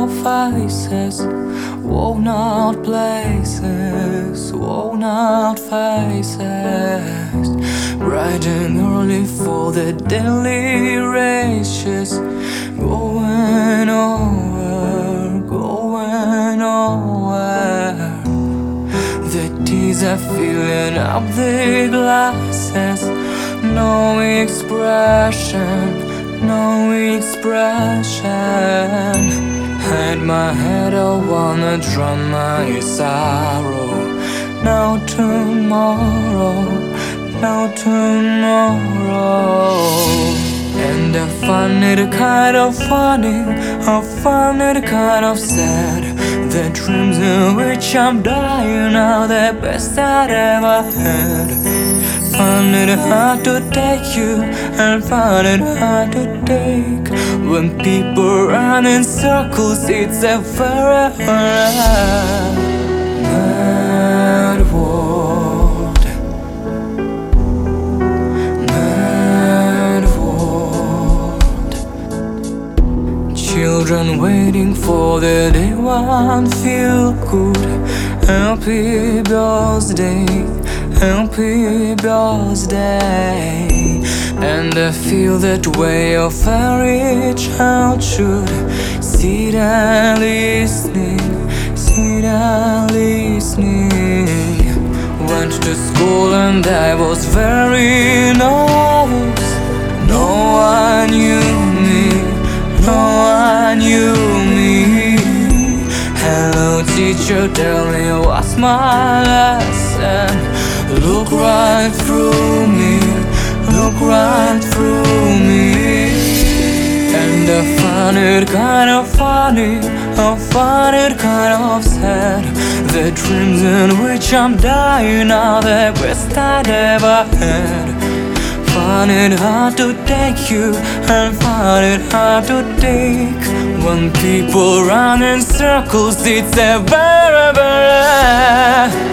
out faces, worn out places, worn out faces, bright and early for the daily races, going over, going nowhere. The tears are filling up the glasses, no expression, no expression. Hide my head, I wanna drown my sorrow. No tomorrow, no tomorrow. And I find it kind of funny, I find it kind of sad. The dreams in which I'm dying are the best I'd ever had. Find it hard to take you, and find it hard to take. When people run in circles, it's a very mad world. Mad world. Children waiting for the day one feel good. Happy birthday, happy birthday. And I feel that way of every child should. Sit and listening, sit and listening. Went to school and I was very nervous. No one knew me, no one knew me. Hello teacher, tell me what's my lesson. Look right through me, look right through me. And I find it kind of funny, I find it kind of sad. The dreams in which I'm dying are the best I'd ever had. Find it hard to take you, and find it hard to take. When people run in circles, it's a very